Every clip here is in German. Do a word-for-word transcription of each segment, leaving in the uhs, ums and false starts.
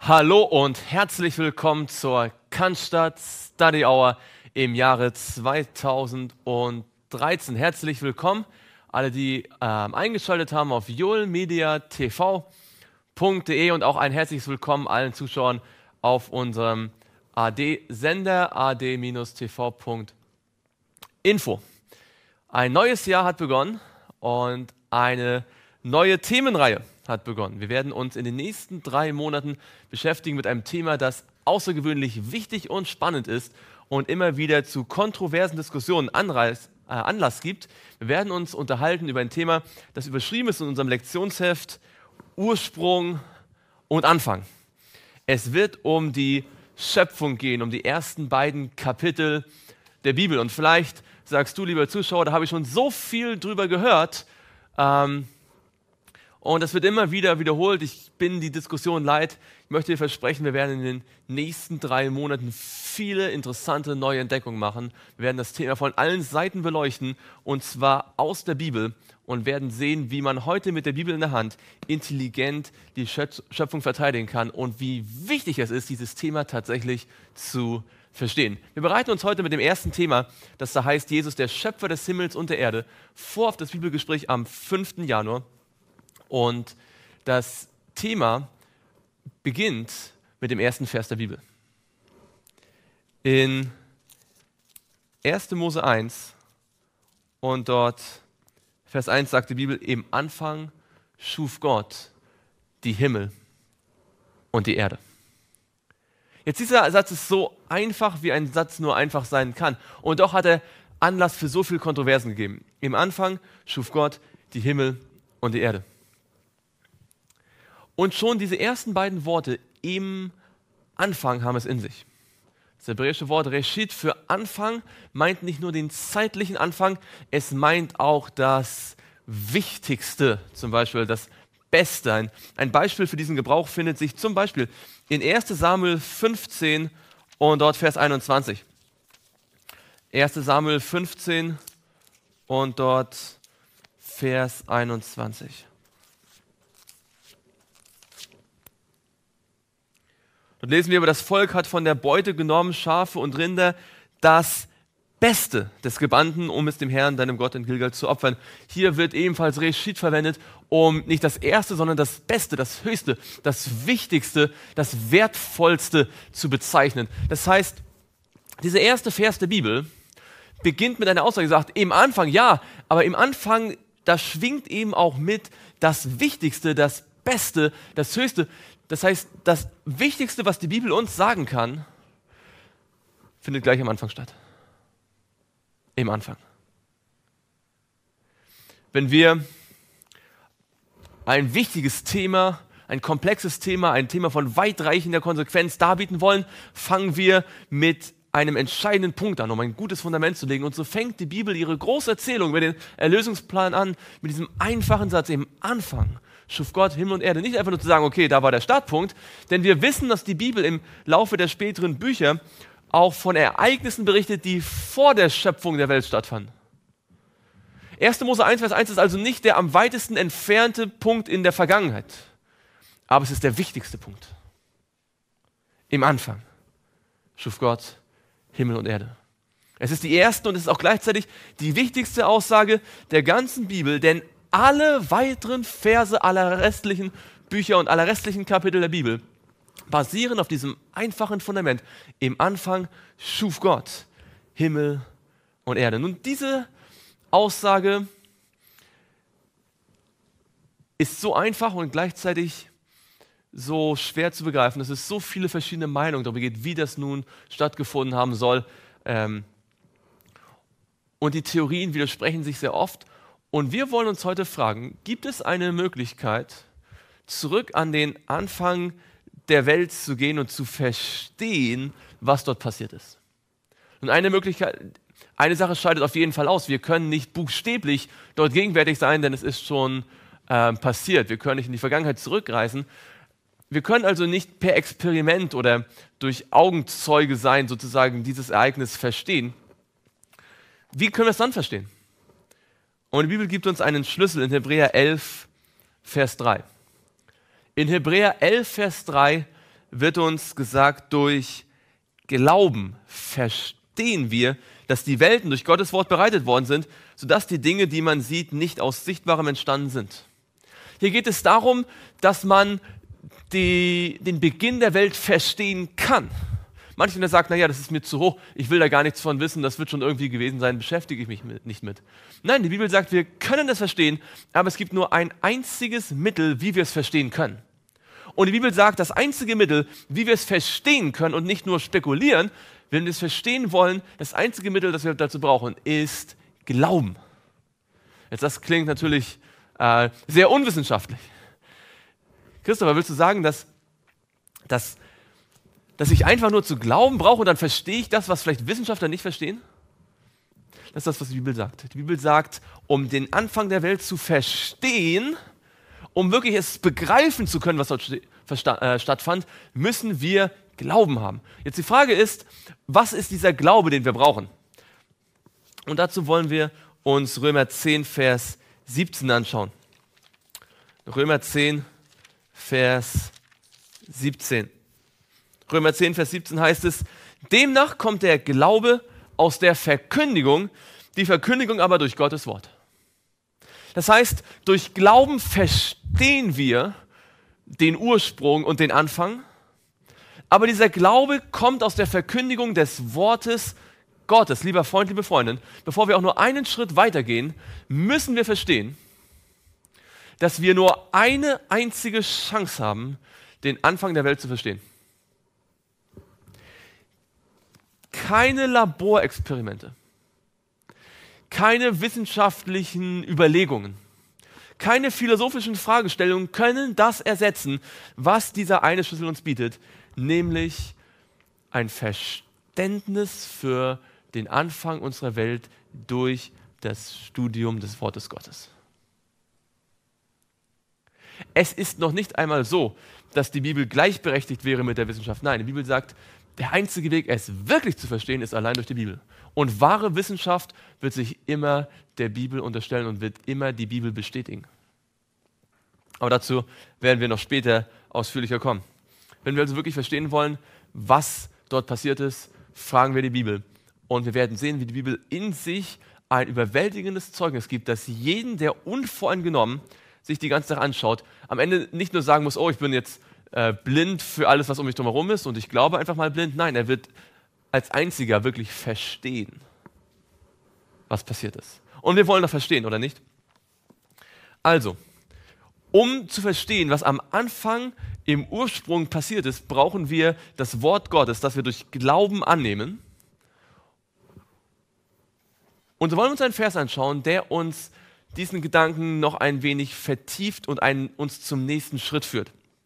Hallo und herzlich willkommen zur Cannstatt Study Hour im Jahre zweitausenddreizehn. Herzlich willkommen alle, die ähm, eingeschaltet haben auf joelmediatv punkt de und auch ein herzliches Willkommen allen Zuschauern auf unserem A D-Sender a d Bindestrich t v punkt info. Ein neues Jahr hat begonnen und eine neue Themenreihe hat begonnen. Wir werden uns in den nächsten drei Monaten beschäftigen mit einem Thema, das außergewöhnlich wichtig und spannend ist und immer wieder zu kontroversen Diskussionen Anreiz, äh, Anlass gibt. Wir werden uns unterhalten über ein Thema, das überschrieben ist in unserem Lektionsheft Ursprung und Anfang. Es wird um die Schöpfung gehen, um die ersten beiden Kapitel der Bibel. Und vielleicht sagst du, lieber Zuschauer, da habe ich schon so viel drüber gehört, ähm, und das wird immer wieder wiederholt. Ich bin die Diskussion leid. Ich möchte dir versprechen, wir werden in den nächsten drei Monaten viele interessante neue Entdeckungen machen. Wir werden das Thema von allen Seiten beleuchten, und zwar aus der Bibel, und werden sehen, wie man heute mit der Bibel in der Hand intelligent die Schöpfung verteidigen kann und wie wichtig es ist, dieses Thema tatsächlich zu verstehen. Wir bereiten uns heute mit dem ersten Thema, das da heißt Jesus, der Schöpfer des Himmels und der Erde, vor auf das Bibelgespräch am fünften Januar. Und das Thema beginnt mit dem ersten Vers der Bibel. In erster Mose eins und dort Vers eins sagt die Bibel, im Anfang schuf Gott die Himmel und die Erde. Jetzt dieser Satz ist so einfach, wie ein Satz nur einfach sein kann. Und doch hat er Anlass für so viel Kontroversen gegeben. Im Anfang schuf Gott die Himmel und die Erde. Und schon diese ersten beiden Worte im Anfang haben es in sich. Das hebräische Wort Reshit für Anfang meint nicht nur den zeitlichen Anfang, es meint auch das Wichtigste, zum Beispiel das Beste. Ein, ein Beispiel für diesen Gebrauch findet sich zum Beispiel in erster Samuel fünfzehn und dort Vers einundzwanzig. erster Samuel fünfzehn und dort Vers einundzwanzig. Dort lesen wir, aber das Volk hat von der Beute genommen, Schafe und Rinder, das Beste des Gebannten, um es dem Herrn, deinem Gott in Gilgal zu opfern. Hier wird ebenfalls Reshit verwendet, um nicht das Erste, sondern das Beste, das Höchste, das Wichtigste, das Wertvollste zu bezeichnen. Das heißt, dieser erste Vers der Bibel beginnt mit einer Aussage, die sagt, im Anfang, ja, aber im Anfang, da schwingt eben auch mit das Wichtigste, das Beste, das Höchste. Das heißt, das Wichtigste, was die Bibel uns sagen kann, findet gleich am Anfang statt. Im Anfang. Wenn wir ein wichtiges Thema, ein komplexes Thema, ein Thema von weitreichender Konsequenz darbieten wollen, fangen wir mit einem entscheidenden Punkt an, um ein gutes Fundament zu legen. Und so fängt die Bibel ihre große Erzählung über den Erlösungsplan an, mit diesem einfachen Satz, im Anfang schuf Gott Himmel und Erde. Nicht einfach nur zu sagen, okay, da war der Startpunkt, denn wir wissen, dass die Bibel im Laufe der späteren Bücher auch von Ereignissen berichtet, die vor der Schöpfung der Welt stattfanden. erster Mose eins, Vers eins ist also nicht der am weitesten entfernte Punkt in der Vergangenheit, aber es ist der wichtigste Punkt. Im Anfang schuf Gott Himmel und Erde. Es ist die erste und es ist auch gleichzeitig die wichtigste Aussage der ganzen Bibel, denn alle weiteren Verse aller restlichen Bücher und aller restlichen Kapitel der Bibel basieren auf diesem einfachen Fundament. Im Anfang schuf Gott Himmel und Erde. Nun, diese Aussage ist so einfach und gleichzeitig so schwer zu begreifen, dass es so viele verschiedene Meinungen darüber gibt, wie das nun stattgefunden haben soll. Ähm, und die Theorien widersprechen sich sehr oft. Und wir wollen uns heute fragen, gibt es eine Möglichkeit, zurück an den Anfang der Welt zu gehen und zu verstehen, was dort passiert ist? Und eine Möglichkeit, eine Sache scheidet auf jeden Fall aus. Wir können nicht buchstäblich dort gegenwärtig sein, denn es ist schon äh, passiert. Wir können nicht in die Vergangenheit zurückreisen. Wir können also nicht per Experiment oder durch Augenzeuge sein, sozusagen dieses Ereignis verstehen. Wie können wir es dann verstehen? Und die Bibel gibt uns einen Schlüssel in Hebräer elf, Vers drei. In Hebräer elf, Vers drei wird uns gesagt, durch Glauben verstehen wir, dass die Welten durch Gottes Wort bereitet worden sind, sodass die Dinge, die man sieht, nicht aus Sichtbarem entstanden sind. Hier geht es darum, dass man die, den Beginn der Welt verstehen kann. Manche Leute sagen, naja, das ist mir zu hoch, ich will da gar nichts von wissen, das wird schon irgendwie gewesen sein, beschäftige ich mich mit, nicht mit. Nein, die Bibel sagt, wir können das verstehen, aber es gibt nur ein einziges Mittel, wie wir es verstehen können. Und die Bibel sagt, das einzige Mittel, wie wir es verstehen können und nicht nur spekulieren, wenn wir es verstehen wollen, das einzige Mittel, das wir dazu brauchen, ist Glauben. Jetzt, das klingt natürlich äh, sehr unwissenschaftlich. Christopher, willst du sagen, dass, dass, dass ich einfach nur zu glauben brauche und dann verstehe ich das, was vielleicht Wissenschaftler nicht verstehen? Das ist das, was die Bibel sagt. Die Bibel sagt, um den Anfang der Welt zu verstehen, um wirklich es begreifen zu können, was dort äh, stattfand, müssen wir Glauben haben. Jetzt die Frage ist, was ist dieser Glaube, den wir brauchen? Und dazu wollen wir uns Römer zehn, Vers siebzehn anschauen. Römer zehn, Vers siebzehn. Römer zehn, Vers siebzehn heißt es, demnach kommt der Glaube aus der Verkündigung, die Verkündigung aber durch Gottes Wort. Das heißt, durch Glauben verstehen wir den Ursprung und den Anfang, aber dieser Glaube kommt aus der Verkündigung des Wortes Gottes. Lieber Freund, liebe Freundin, bevor wir auch nur einen Schritt weitergehen, müssen wir verstehen, dass wir nur eine einzige Chance haben, den Anfang der Welt zu verstehen. Keine Laborexperimente, keine wissenschaftlichen Überlegungen, keine philosophischen Fragestellungen können das ersetzen, was dieser eine Schlüssel uns bietet, nämlich ein Verständnis für den Anfang unserer Welt durch das Studium des Wortes Gottes. Es ist noch nicht einmal so, dass die Bibel gleichberechtigt wäre mit der Wissenschaft. Nein, die Bibel sagt, der einzige Weg, es wirklich zu verstehen, ist allein durch die Bibel. Und wahre Wissenschaft wird sich immer der Bibel unterstellen und wird immer die Bibel bestätigen. Aber dazu werden wir noch später ausführlicher kommen. Wenn wir also wirklich verstehen wollen, was dort passiert ist, fragen wir die Bibel. Und wir werden sehen, wie die Bibel in sich ein überwältigendes Zeugnis gibt, dass jeden, der unvoreingenommen sich die ganze Sache anschaut, am Ende nicht nur sagen muss, oh, ich bin jetzt äh, blind für alles, was um mich drumherum ist und ich glaube einfach mal blind. Nein, er wird als einziger wirklich verstehen, was passiert ist. Und wir wollen doch verstehen, oder nicht? Also, um zu verstehen, was am Anfang im Ursprung passiert ist, brauchen wir das Wort Gottes, das wir durch Glauben annehmen. Und so wollen wir uns einen Vers anschauen, der uns diesen Gedanken noch ein wenig vertieft und einen, uns zum nächsten Schritt führt.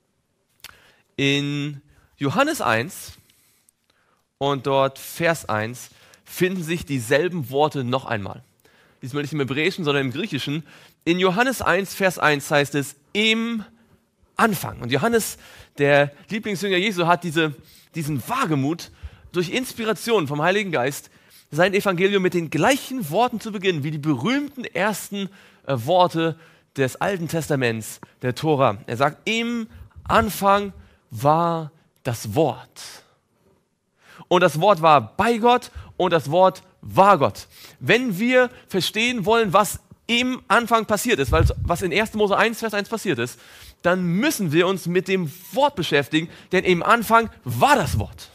In Johannes eins und dort Vers eins finden sich dieselben Worte noch einmal. Diesmal nicht im Hebräischen, sondern im Griechischen. In Johannes eins, Vers eins heißt es, im Anfang. Und Johannes, der Lieblingsjünger Jesu, hat diese, diesen Wagemut, durch Inspiration vom Heiligen Geist sein Evangelium mit den gleichen Worten zu beginnen, wie die berühmten ersten äh, Worte des Alten Testaments, der Tora. Er sagt, im Anfang war das Wort. Und das Wort war bei Gott und das Wort war Gott. Wenn wir verstehen wollen, was im Anfang passiert ist, weil was in erster Mose eins, Vers eins passiert ist, dann müssen wir uns mit dem Wort beschäftigen, denn im Anfang war das Wort.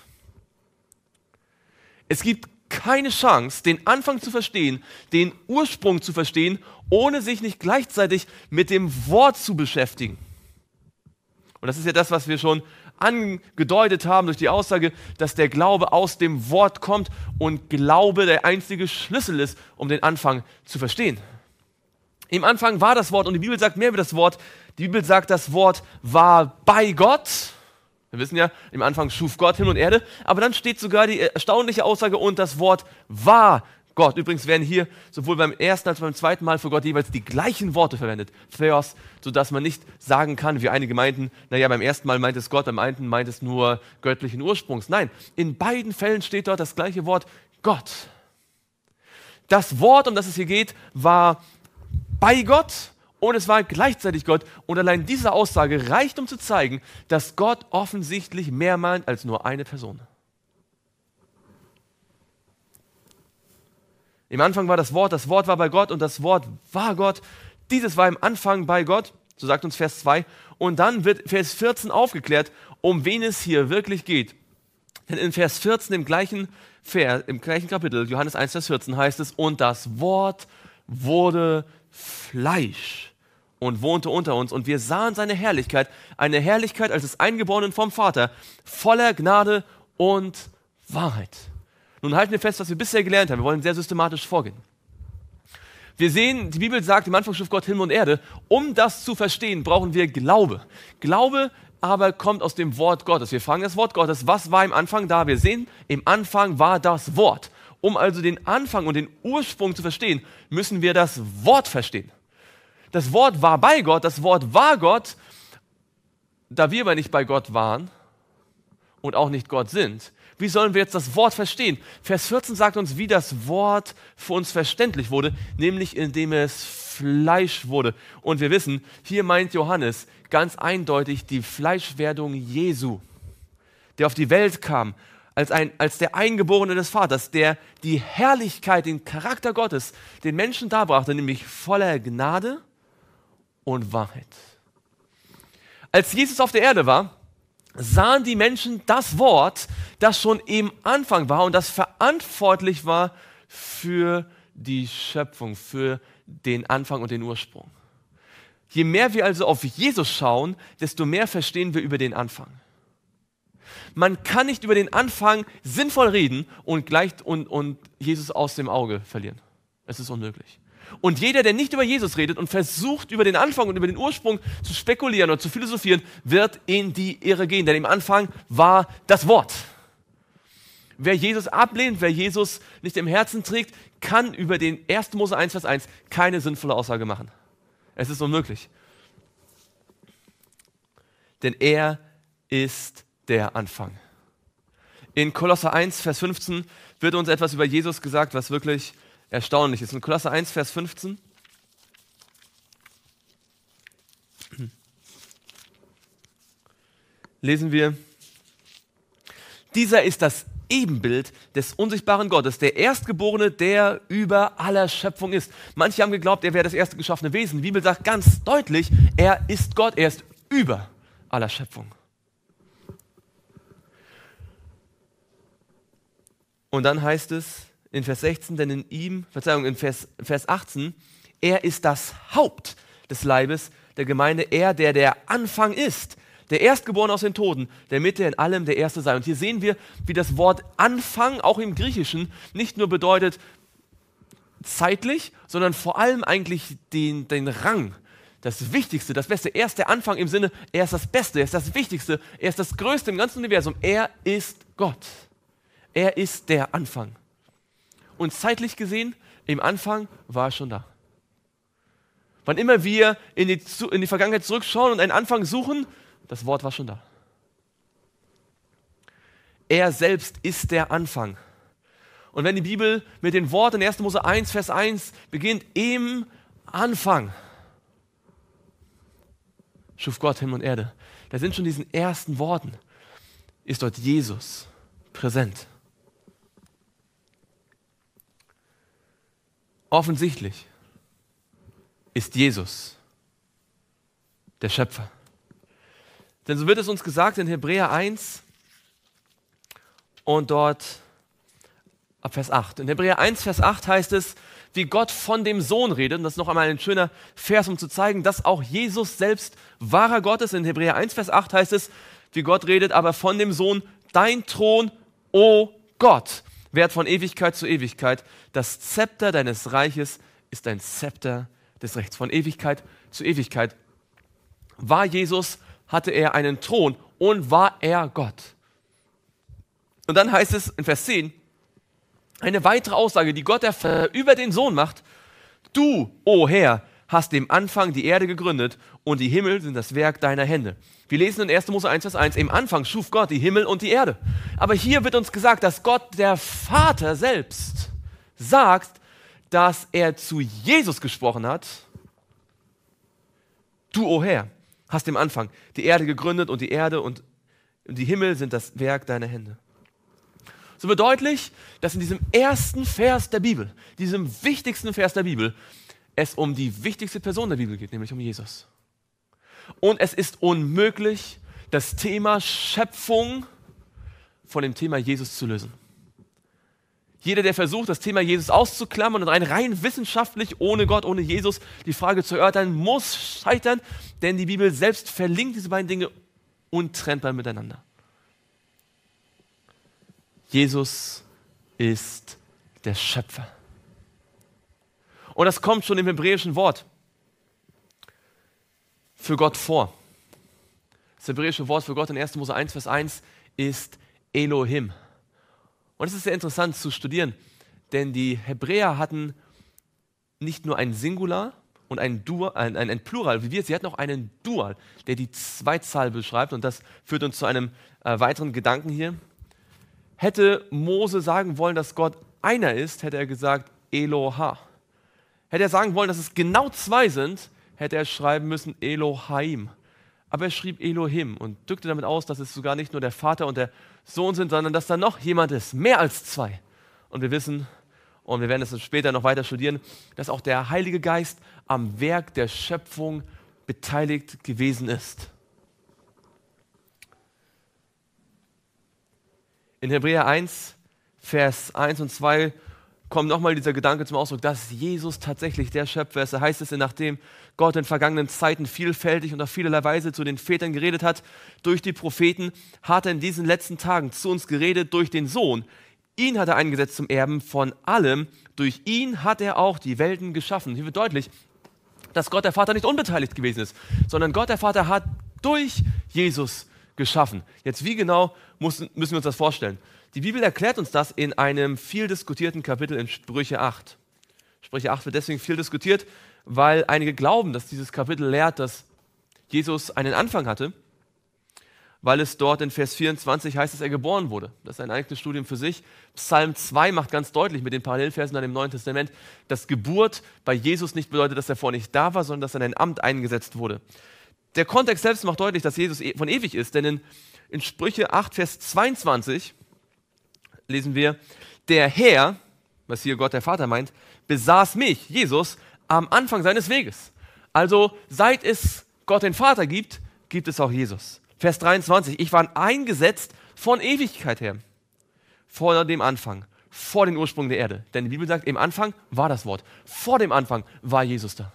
Es gibt keine Chance, den Anfang zu verstehen, den Ursprung zu verstehen, ohne sich nicht gleichzeitig mit dem Wort zu beschäftigen. Und das ist ja das, was wir schon angedeutet haben durch die Aussage, dass der Glaube aus dem Wort kommt und Glaube der einzige Schlüssel ist, um den Anfang zu verstehen. Im Anfang war das Wort und die Bibel sagt mehr über das Wort. Die Bibel sagt, das Wort war bei Gott. Wir wissen ja, im Anfang schuf Gott Himmel und Erde, aber dann steht sogar die erstaunliche Aussage, und das Wort war Gott. Übrigens werden hier sowohl beim ersten als auch beim zweiten Mal für Gott jeweils die gleichen Worte verwendet, Theos, sodass man nicht sagen kann, wie einige meinten, naja, beim ersten Mal meint es Gott, beim einen meint es nur göttlichen Ursprungs. Nein, in beiden Fällen steht dort das gleiche Wort, Gott. Das Wort, um das es hier geht, war bei Gott und es war gleichzeitig Gott. Und allein diese Aussage reicht, um zu zeigen, dass Gott offensichtlich mehr meint als nur eine Person. Im Anfang war das Wort, das Wort war bei Gott und das Wort war Gott. Dieses war im Anfang bei Gott, so sagt uns Vers zwei. Und dann wird Vers vierzehn aufgeklärt, um wen es hier wirklich geht. Denn in Vers vierzehn, im gleichen, Vers, im gleichen Kapitel, Johannes eins, Vers vierzehn, heißt es, und das Wort wurde Fleisch und wohnte unter uns. Und wir sahen seine Herrlichkeit, eine Herrlichkeit als des Eingeborenen vom Vater, voller Gnade und Wahrheit. Nun halten wir fest, was wir bisher gelernt haben. Wir wollen sehr systematisch vorgehen. Wir sehen, die Bibel sagt, im Anfang schuf Gott Himmel und Erde. Um das zu verstehen, brauchen wir Glaube. Glaube aber kommt aus dem Wort Gottes. Wir fragen das Wort Gottes, was war im Anfang da? Wir sehen, im Anfang war das Wort. Um also den Anfang und den Ursprung zu verstehen, müssen wir das Wort verstehen. Das Wort war bei Gott, das Wort war Gott. Da wir aber nicht bei Gott waren und auch nicht Gott sind, wie sollen wir jetzt das Wort verstehen? Vers vierzehn sagt uns, wie das Wort für uns verständlich wurde, nämlich indem es Fleisch wurde. Und wir wissen, hier meint Johannes ganz eindeutig die Fleischwerdung Jesu, der auf die Welt kam, als, ein, als der Eingeborene des Vaters, der die Herrlichkeit, den Charakter Gottes den Menschen darbrachte, nämlich voller Gnade und Wahrheit. Als Jesus auf der Erde war, sahen die Menschen das Wort, das schon im Anfang war und das verantwortlich war für die Schöpfung, für den Anfang und den Ursprung. Je mehr wir also auf Jesus schauen, desto mehr verstehen wir über den Anfang. Man kann nicht über den Anfang sinnvoll reden und, gleich, und, und Jesus aus dem Auge verlieren. Es ist unmöglich. Und jeder, der nicht über Jesus redet und versucht, über den Anfang und über den Ursprung zu spekulieren oder zu philosophieren, wird in die Irre gehen. Denn im Anfang war das Wort. Wer Jesus ablehnt, wer Jesus nicht im Herzen trägt, kann über den ersten Mose eins, Vers eins keine sinnvolle Aussage machen. Es ist unmöglich. Denn er ist der Anfang. In Kolosser eins, Vers fünfzehn wird uns etwas über Jesus gesagt, was wirklich erstaunlich ist. In Kolosser eins, Vers fünfzehn. Lesen wir, dieser ist das Ebenbild des unsichtbaren Gottes, der Erstgeborene, der über aller Schöpfung ist. Manche haben geglaubt, er wäre das erste geschaffene Wesen. Die Bibel sagt ganz deutlich, er ist Gott, er ist über aller Schöpfung. Und dann heißt es in Vers sechzehn, denn in ihm, Verzeihung, in Vers, Vers achtzehn, er ist das Haupt des Leibes der Gemeinde, er, der der Anfang ist, der Erstgeborene aus den Toten, der Mitte in allem der Erste sei. Und hier sehen wir, wie das Wort Anfang auch im Griechischen nicht nur bedeutet zeitlich, sondern vor allem eigentlich den, den Rang, das Wichtigste, das Beste. Er ist der Anfang im Sinne, er ist das Beste, er ist das Wichtigste, er ist das Größte im ganzen Universum. Er ist Gott. Er ist der Anfang. Und zeitlich gesehen, im Anfang war er schon da. Wann immer wir in die, in die Vergangenheit zurückschauen und einen Anfang suchen, das Wort war schon da. Er selbst ist der Anfang. Und wenn die Bibel mit den Worten in ersten Mose eins, Vers eins beginnt, im Anfang schuf Gott Himmel und Erde. Da sind schon diesen ersten Worten, ist dort Jesus präsent. Offensichtlich ist Jesus der Schöpfer. Denn so wird es uns gesagt in Hebräer eins und dort ab Vers acht. In Hebräer eins, Vers acht heißt es, wie Gott von dem Sohn redet. Und das ist noch einmal ein schöner Vers, um zu zeigen, dass auch Jesus selbst wahrer Gott ist. In Hebräer eins, Vers acht heißt es, wie Gott redet, aber von dem Sohn, dein Thron, o Gott, währt von Ewigkeit zu Ewigkeit. Das Zepter deines Reiches ist ein Zepter des Rechts. Von Ewigkeit zu Ewigkeit. War Jesus, hatte er einen Thron und war er Gott. Und dann heißt es in Vers zehn, eine weitere Aussage, die Gott der Vater über den Sohn macht. Du, o Herr, hast dem Anfang die Erde gegründet und die Himmel sind das Werk deiner Hände. Wir lesen in ersten Mose eins, Vers eins, im Anfang schuf Gott die Himmel und die Erde. Aber hier wird uns gesagt, dass Gott, der Vater selbst, sagt, dass er zu Jesus gesprochen hat Du, o Herr, hast im Anfang die Erde gegründet und die Erde und die Himmel sind das Werk deiner Hände. So wird deutlich, dass in diesem ersten Vers der Bibel, diesem wichtigsten Vers der Bibel, es um die wichtigste Person der Bibel geht, nämlich um Jesus. Und es ist unmöglich, das Thema Schöpfung von dem Thema Jesus zu lösen. Jeder, der versucht, das Thema Jesus auszuklammern und rein, rein wissenschaftlich, ohne Gott, ohne Jesus, die Frage zu erörtern, muss scheitern, denn die Bibel selbst verlinkt diese beiden Dinge untrennbar miteinander. Jesus ist der Schöpfer. Und das kommt schon im hebräischen Wort für Gott vor. Das hebräische Wort für Gott in erster Mose eins, Vers eins ist Elohim. Und es ist sehr interessant zu studieren, denn die Hebräer hatten nicht nur ein Singular und ein, Dual, ein, ein, ein Plural wie wir, sie hatten auch einen Dual, der die Zweitzahl beschreibt. Und das führt uns zu einem äh, weiteren Gedanken hier. Hätte Mose sagen wollen, dass Gott einer ist, hätte er gesagt Eloha. Hätte er sagen wollen, dass es genau zwei sind, hätte er schreiben müssen Elohaim. Aber er schrieb Elohim und drückte damit aus, dass es sogar nicht nur der Vater und der Sohn sind, sondern dass da noch jemand ist, mehr als zwei. Und wir wissen, und wir werden es später noch weiter studieren, dass auch der Heilige Geist am Werk der Schöpfung beteiligt gewesen ist. In Hebräer eins, Vers eins und zwei kommt nochmal dieser Gedanke zum Ausdruck, dass Jesus tatsächlich der Schöpfer ist. Da heißt es, nachdem Gott in vergangenen Zeiten vielfältig und auf vielerlei Weise zu den Vätern geredet hat, durch die Propheten, hat er in diesen letzten Tagen zu uns geredet durch den Sohn. Ihn hat er eingesetzt zum Erben von allem. Durch ihn hat er auch die Welten geschaffen. Hier wird deutlich, dass Gott der Vater nicht unbeteiligt gewesen ist, sondern Gott der Vater hat durch Jesus geschaffen. Jetzt wie genau müssen, müssen wir uns das vorstellen? Die Bibel erklärt uns das in einem viel diskutierten Kapitel in Sprüche acht. Sprüche acht wird deswegen viel diskutiert, weil einige glauben, dass dieses Kapitel lehrt, dass Jesus einen Anfang hatte, weil es dort in Vers vierundzwanzig heißt, dass er geboren wurde. Das ist ein eigenes Studium für sich. Psalm zwei macht ganz deutlich mit den Parallelversen an dem Neuen Testament, dass Geburt bei Jesus nicht bedeutet, dass er vorher nicht da war, sondern dass er in ein Amt eingesetzt wurde. Der Kontext selbst macht deutlich, dass Jesus von ewig ist, denn in, in Sprüche acht, Vers zweiundzwanzig lesen wir, der Herr, was hier Gott der Vater meint, besaß mich, Jesus, am Anfang seines Weges. Also seit es Gott den Vater gibt, gibt es auch Jesus. Vers dreiundzwanzig, ich war eingesetzt von Ewigkeit her, vor dem Anfang, vor dem Ursprung der Erde. Denn die Bibel sagt, im Anfang war das Wort. Vor dem Anfang war Jesus da.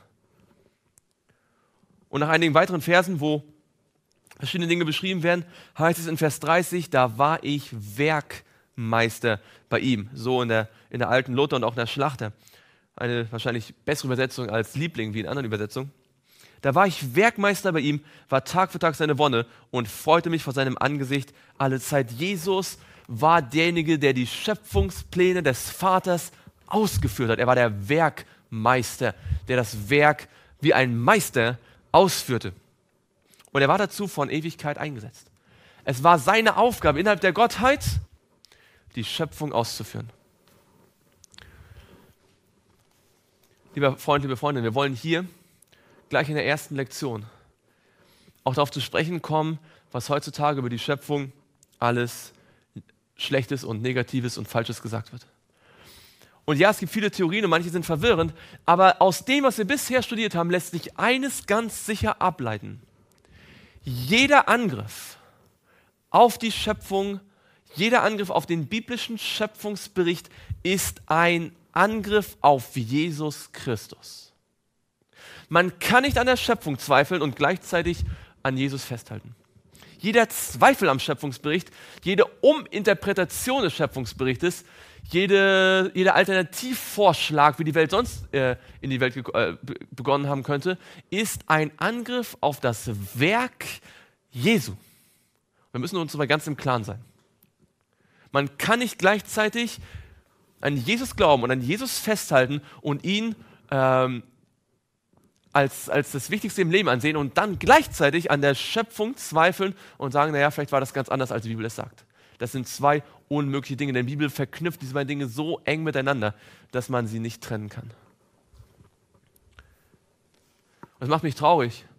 Und nach einigen weiteren Versen, wo verschiedene Dinge beschrieben werden, heißt es in Vers dreißig, da war ich Werkmeister bei ihm. So in der, in der alten Luther und auch in der Schlachter. Eine wahrscheinlich bessere Übersetzung als Liebling wie in anderen Übersetzungen. Da war ich Werkmeister bei ihm, war Tag für Tag seine Wonne und freute mich vor seinem Angesicht alle Zeit. Jesus war derjenige, der die Schöpfungspläne des Vaters ausgeführt hat. Er war der Werkmeister, der das Werk wie ein Meister ausführte. Und er war dazu von Ewigkeit eingesetzt. Es war seine Aufgabe innerhalb der Gottheit, die Schöpfung auszuführen. Lieber Freund, liebe Freundin, wir wollen hier gleich in der ersten Lektion auch darauf zu sprechen kommen, was heutzutage über die Schöpfung alles Schlechtes und Negatives und Falsches gesagt wird. Und ja, es gibt viele Theorien und manche sind verwirrend, aber aus dem, was wir bisher studiert haben, lässt sich eines ganz sicher ableiten. Jeder Angriff auf die Schöpfung, jeder Angriff auf den biblischen Schöpfungsbericht ist ein Angriff auf Jesus Christus. Man kann nicht an der Schöpfung zweifeln und gleichzeitig an Jesus festhalten. Jeder Zweifel am Schöpfungsbericht, jede Uminterpretation des Schöpfungsberichtes, jede, jeder Alternativvorschlag, wie die Welt sonst äh, in die Welt äh, begonnen haben könnte, ist ein Angriff auf das Werk Jesu. Wir müssen uns aber ganz im Klaren sein. Man kann nicht gleichzeitig an Jesus glauben und an Jesus festhalten und ihn ähm, Als, als das Wichtigste im Leben ansehen und dann gleichzeitig an der Schöpfung zweifeln und sagen, naja, vielleicht war das ganz anders, als die Bibel es sagt. Das sind zwei unmögliche Dinge, denn die Bibel verknüpft diese beiden Dinge so eng miteinander, dass man sie nicht trennen kann. Das macht mich traurig,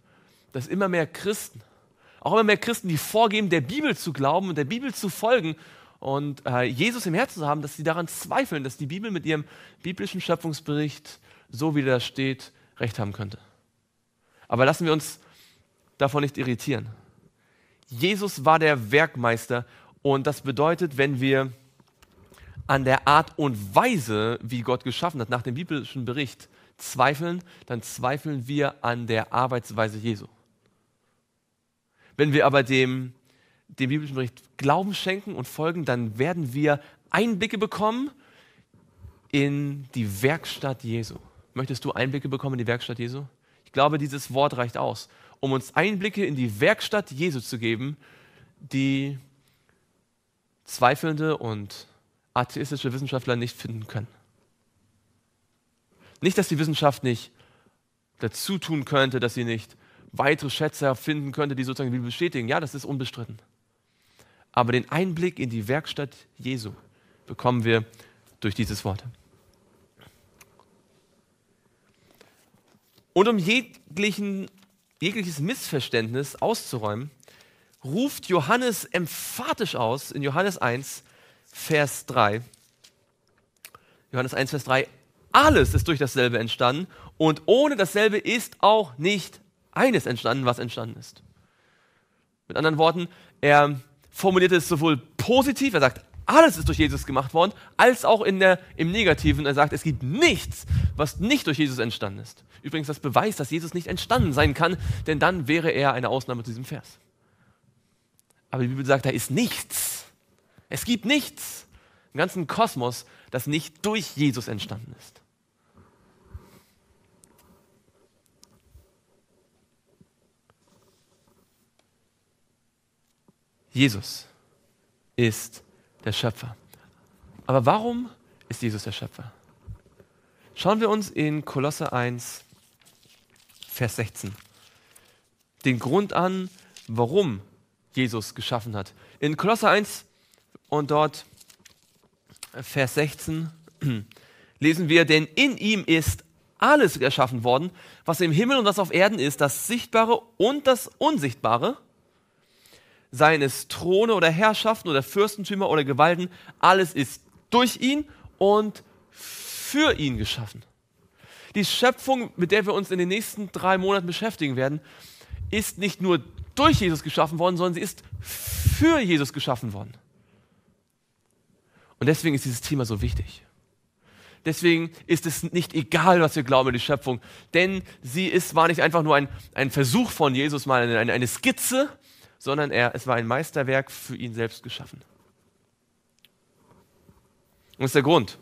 dass immer mehr Christen, auch immer mehr Christen, die vorgeben, der Bibel zu glauben und der Bibel zu folgen und äh, Jesus im Herzen zu haben, dass sie daran zweifeln, dass die Bibel mit ihrem biblischen Schöpfungsbericht, so wie der steht, recht haben könnte. Aber lassen wir uns davon nicht irritieren. Jesus war der Werkmeister und das bedeutet, wenn wir an der Art und Weise, wie Gott geschaffen hat, nach dem biblischen Bericht zweifeln, dann zweifeln wir an der Arbeitsweise Jesu. Wenn wir aber dem, dem biblischen Bericht Glauben schenken und folgen, dann werden wir Einblicke bekommen in die Werkstatt Jesu. Möchtest du Einblicke bekommen in die Werkstatt Jesu? Ich glaube, dieses Wort reicht aus, um uns Einblicke in die Werkstatt Jesu zu geben, die zweifelnde und atheistische Wissenschaftler nicht finden können. Nicht, dass die Wissenschaft nicht dazu tun könnte, dass sie nicht weitere Schätze finden könnte, die sozusagen die Bibel bestätigen. Ja, das ist unbestritten. Aber den Einblick in die Werkstatt Jesu bekommen wir durch dieses Wort. Und um jeglichen, jegliches Missverständnis auszuräumen, ruft Johannes emphatisch aus in Johannes eins, Vers drei. Johannes eins, Vers drei. Alles ist durch dasselbe entstanden und ohne dasselbe ist auch nicht eines entstanden, was entstanden ist. Mit anderen Worten, er formuliert es sowohl positiv, er sagt, alles ist durch Jesus gemacht worden, als auch in der, im Negativen, er sagt, es gibt nichts, was nicht durch Jesus entstanden ist. Übrigens das Beweis, dass Jesus nicht entstanden sein kann, denn dann wäre er eine Ausnahme zu diesem Vers. Aber die Bibel sagt, da ist nichts. Es gibt nichts im ganzen Kosmos, das nicht durch Jesus entstanden ist. Jesus ist der Schöpfer. Aber warum ist Jesus der Schöpfer? Schauen wir uns in Kolosser eins, Vers sechzehn den Grund an, warum Jesus geschaffen hat. In Kolosser eins und dort Vers sechzehn lesen wir, denn in ihm ist alles erschaffen worden, was im Himmel und was auf Erden ist, das Sichtbare und das Unsichtbare, seien es Throne oder Herrschaften oder Fürstentümer oder Gewalten, alles ist durch ihn und für ihn geschaffen. Die Schöpfung, mit der wir uns in den nächsten drei Monaten beschäftigen werden, ist nicht nur durch Jesus geschaffen worden, sondern sie ist für Jesus geschaffen worden. Und deswegen ist dieses Thema so wichtig. Deswegen ist es nicht egal, was wir glauben über die Schöpfung, denn sie ist, war nicht einfach nur ein, ein Versuch von Jesus, mal eine, eine Skizze, sondern er, es war ein Meisterwerk für ihn selbst geschaffen. Und das ist der Grund,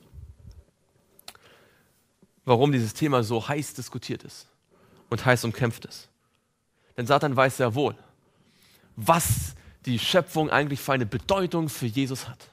warum dieses Thema so heiß diskutiert ist und heiß umkämpft ist. Denn Satan weiß sehr wohl, was die Schöpfung eigentlich für eine Bedeutung für Jesus hat.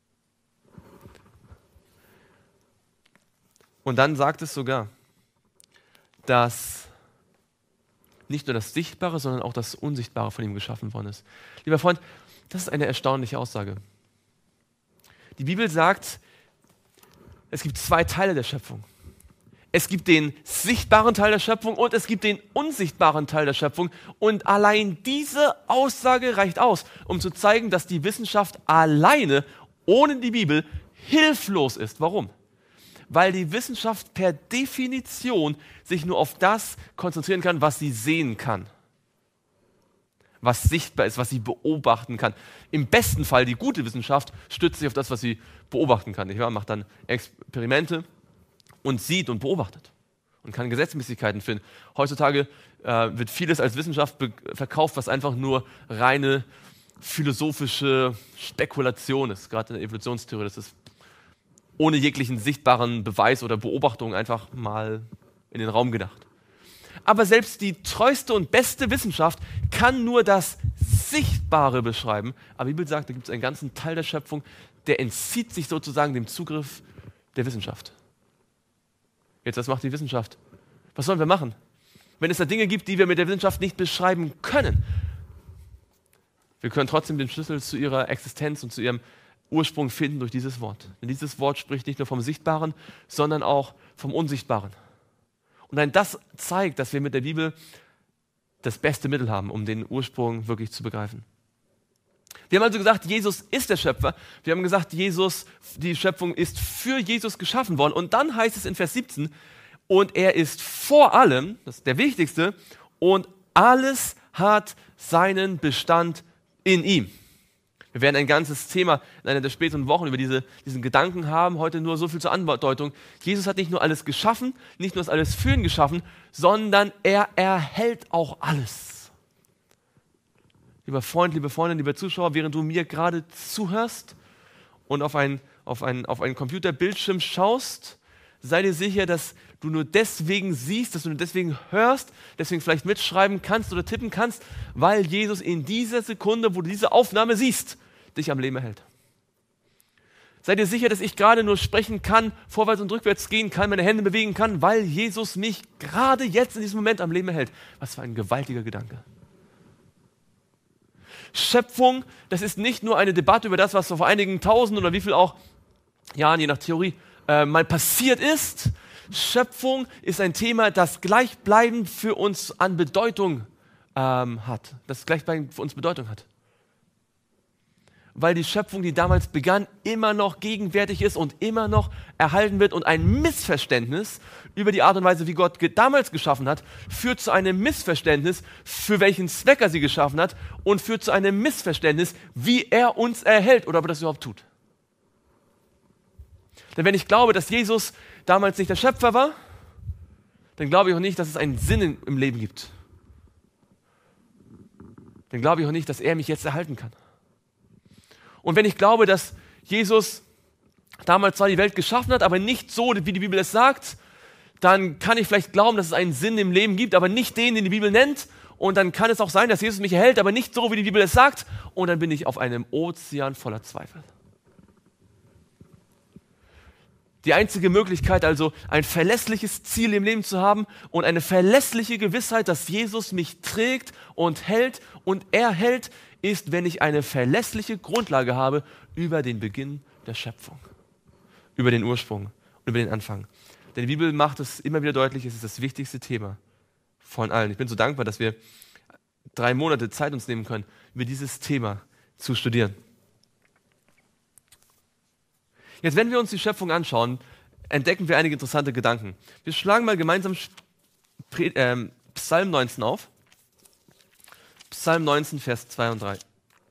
Und dann sagt es sogar, dass nicht nur das Sichtbare, sondern auch das Unsichtbare von ihm geschaffen worden ist. Lieber Freund, das ist eine erstaunliche Aussage. Die Bibel sagt, es gibt zwei Teile der Schöpfung. Es gibt den sichtbaren Teil der Schöpfung und es gibt den unsichtbaren Teil der Schöpfung. Und allein diese Aussage reicht aus, um zu zeigen, dass die Wissenschaft alleine, ohne die Bibel, hilflos ist. Warum? Weil die Wissenschaft per Definition sich nur auf das konzentrieren kann, was sie sehen kann. Was sichtbar ist, was sie beobachten kann. Im besten Fall, die gute Wissenschaft stützt sich auf das, was sie beobachten kann. Nicht wahr? Macht dann Experimente und sieht und beobachtet und kann Gesetzmäßigkeiten finden. Heutzutage äh, wird vieles als Wissenschaft verkauft, was einfach nur reine philosophische Spekulation ist, gerade in der Evolutionstheorie. Das ist ohne jeglichen sichtbaren Beweis oder Beobachtung einfach mal in den Raum gedacht. Aber selbst die treueste und beste Wissenschaft kann nur das Sichtbare beschreiben. Aber die Bibel sagt, da gibt es einen ganzen Teil der Schöpfung, der entzieht sich sozusagen dem Zugriff der Wissenschaft. Jetzt, was macht die Wissenschaft? Was sollen wir machen? Wenn es da Dinge gibt, die wir mit der Wissenschaft nicht beschreiben können. Wir können trotzdem den Schlüssel zu ihrer Existenz und zu ihrem Ursprung finden durch dieses Wort. Denn dieses Wort spricht nicht nur vom Sichtbaren, sondern auch vom Unsichtbaren. Und dann das zeigt, dass wir mit der Bibel das beste Mittel haben, um den Ursprung wirklich zu begreifen. Wir haben also gesagt, Jesus ist der Schöpfer. Wir haben gesagt, Jesus, die Schöpfung ist für Jesus geschaffen worden. Und dann heißt es in Vers siebzehn, und er ist vor allem, das ist der wichtigste, und alles hat seinen Bestand in ihm. Wir werden ein ganzes Thema in einer der späteren Wochen über diese, diesen Gedanken haben. Heute nur so viel zur Andeutung. Jesus hat nicht nur alles geschaffen, nicht nur das alles für ihn geschaffen, sondern er erhält auch alles. Lieber Freund, liebe Freundin, lieber Zuschauer, während du mir gerade zuhörst und auf einen, auf einen, auf einen Computerbildschirm schaust, sei dir sicher, dass du nur deswegen siehst, dass du nur deswegen hörst, deswegen vielleicht mitschreiben kannst oder tippen kannst, weil Jesus in dieser Sekunde, wo du diese Aufnahme siehst, dich am Leben erhält. Sei dir sicher, dass ich gerade nur sprechen kann, vorwärts und rückwärts gehen kann, meine Hände bewegen kann, weil Jesus mich gerade jetzt in diesem Moment am Leben erhält. Was für ein gewaltiger Gedanke. Schöpfung, das ist nicht nur eine Debatte über das, was vor einigen Tausend oder wie viel auch Jahren, je nach Theorie, äh, mal passiert ist. Schöpfung ist ein Thema, das gleichbleibend für uns an Bedeutung ähm, hat. Das gleichbleibend für uns Bedeutung hat. Weil die Schöpfung, die damals begann, immer noch gegenwärtig ist und immer noch erhalten wird. Und ein Missverständnis über die Art und Weise, wie Gott ge- damals geschaffen hat, führt zu einem Missverständnis, für welchen Zweck er sie geschaffen hat, und führt zu einem Missverständnis, wie er uns erhält oder ob er das überhaupt tut. Denn wenn ich glaube, dass Jesus damals nicht der Schöpfer war, dann glaube ich auch nicht, dass es einen Sinn im Leben gibt. Dann glaube ich auch nicht, dass er mich jetzt erhalten kann. Und wenn ich glaube, dass Jesus damals zwar die Welt geschaffen hat, aber nicht so, wie die Bibel es sagt, dann kann ich vielleicht glauben, dass es einen Sinn im Leben gibt, aber nicht den, den die Bibel nennt. Und dann kann es auch sein, dass Jesus mich erhält, aber nicht so, wie die Bibel es sagt. Und dann bin ich auf einem Ozean voller Zweifel. Die einzige Möglichkeit also, ein verlässliches Ziel im Leben zu haben und eine verlässliche Gewissheit, dass Jesus mich trägt und hält und erhält, ist, wenn ich eine verlässliche Grundlage habe über den Beginn der Schöpfung, über den Ursprung und über den Anfang. Denn die Bibel macht es immer wieder deutlich, es ist das wichtigste Thema von allen. Ich bin so dankbar, dass wir drei Monate Zeit uns nehmen können, über dieses Thema zu studieren. Jetzt, wenn wir uns die Schöpfung anschauen, entdecken wir einige interessante Gedanken. Wir schlagen mal gemeinsam äh, Psalm neunzehn auf. Psalm neunzehn, Vers zwei und drei.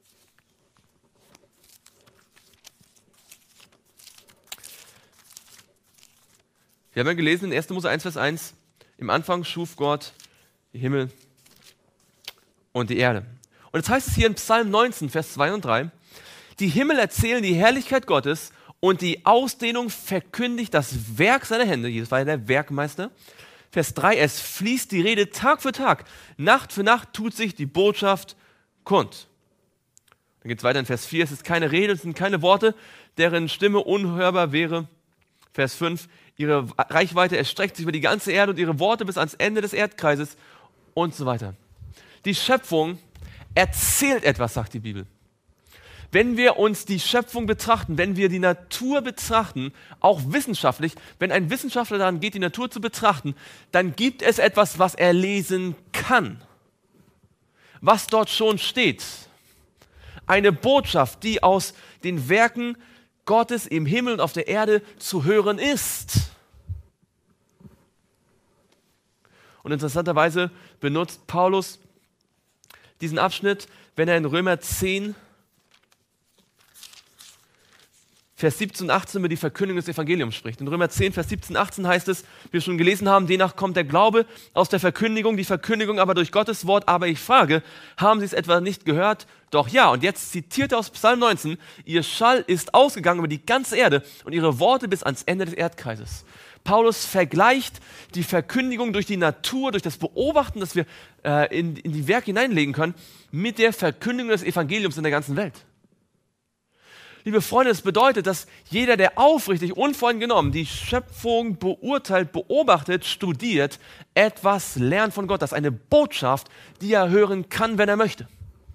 Wir haben ja gelesen in erster Mose eins, Vers eins, im Anfang schuf Gott die Himmel und die Erde. Und jetzt heißt es hier in Psalm neunzehn, Vers zwei und drei, die Himmel erzählen die Herrlichkeit Gottes und die Ausdehnung verkündigt das Werk seiner Hände. Jesus war ja der Werkmeister. Vers drei, es fließt die Rede Tag für Tag. Nacht für Nacht tut sich die Botschaft kund. Dann geht es weiter in Vers vier, es ist keine Rede, es sind keine Worte, deren Stimme unhörbar wäre. Vers fünf, ihre Reichweite erstreckt sich über die ganze Erde und ihre Worte bis ans Ende des Erdkreises und so weiter. Die Schöpfung erzählt etwas, sagt die Bibel. Wenn wir uns die Schöpfung betrachten, wenn wir die Natur betrachten, auch wissenschaftlich, wenn ein Wissenschaftler daran geht, die Natur zu betrachten, dann gibt es etwas, was er lesen kann, was dort schon steht. Eine Botschaft, die aus den Werken Gottes im Himmel und auf der Erde zu hören ist. Und interessanterweise benutzt Paulus diesen Abschnitt, wenn er in Römer zehn, Vers siebzehn und achtzehn über die Verkündigung des Evangeliums spricht. In Römer zehn, Vers siebzehn und achtzehn heißt es, wie wir schon gelesen haben, demnach kommt der Glaube aus der Verkündigung, die Verkündigung aber durch Gottes Wort. Aber ich frage, haben Sie es etwa nicht gehört? Doch ja. Und jetzt zitiert er aus Psalm neunzehn, ihr Schall ist ausgegangen über die ganze Erde und ihre Worte bis ans Ende des Erdkreises. Paulus vergleicht die Verkündigung durch die Natur, durch das Beobachten, das wir äh, in, in die Werke hineinlegen können, mit der Verkündigung des Evangeliums in der ganzen Welt. Liebe Freunde, das bedeutet, dass jeder, der aufrichtig, unvoreingenommen die Schöpfung beurteilt, beobachtet, studiert, etwas lernt von Gott. Das ist eine Botschaft, die er hören kann, wenn er möchte.